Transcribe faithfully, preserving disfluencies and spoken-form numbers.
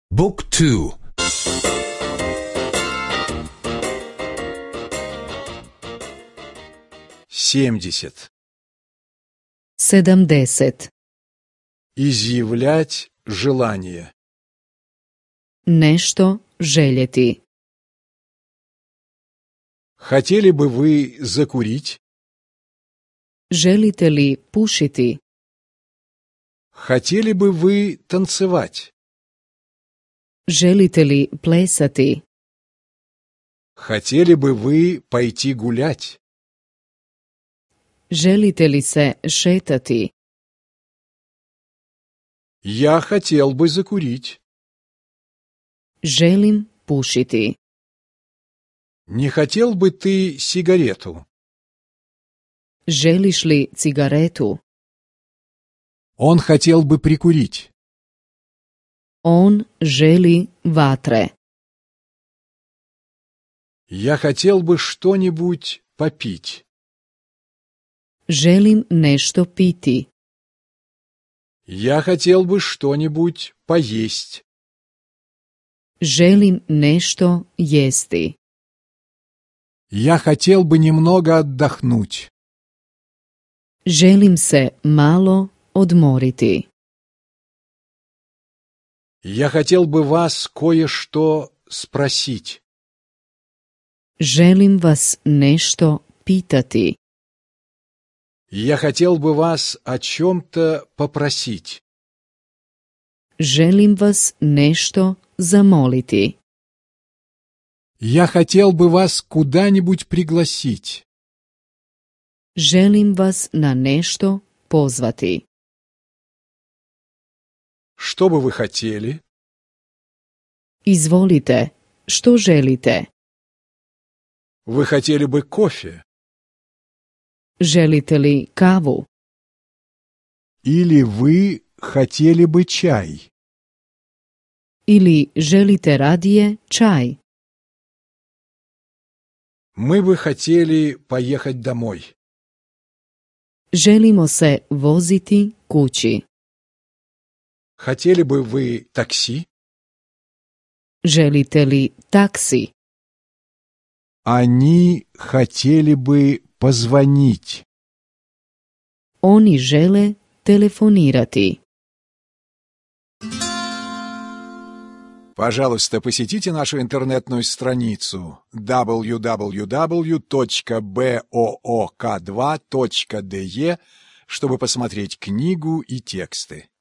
بوك تو семьдесят. sedamdeset. Изъявлять желание. Nešto željeti. Хотели бы вы закурить? Želite li pušiti? Хотели бы вы танцевать? Želite li plesati? Хотели бы вы пойти гулять? Želite li se šetati? Я хотел бы закурить. Želim pušiti. Не хотел бы ты сигарету? Želiš li cigaretu? Он хотел бы прикурить. On želi vatre. Я хотел бы что-нибудь попить. Želim nešto piti. Я хотел бы что-нибудь поесть. Želim nešto jesti. Я хотел бы немного отдохнуть. Želim se malo odmoriti. Я хотел бы вас кое-что спросить. Želim vas nešto pitati. Я хотел бы вас о чем-то попросить. Želim vas nešto zamoliti. Я хотел бы вас куда-нибудь пригласить. Želim vas na nešto pozvati. Что бы вы хотели? Izvolite, što želite? Вы хотели бы кофе? Želite li kavu? Или вы хотели бы чай? Ili želite radije čaj? Мы бы хотели поехать домой. Želimo se voziti kući. Хотели бы вы такси? Želite li taksi? Они хотели бы позвонить. Oni žele telefonirati. Пожалуйста, посетите нашу интернетную страницу дабл ю дабл ю дабл ю точка боок два точка де, чтобы посмотреть книгу и тексты.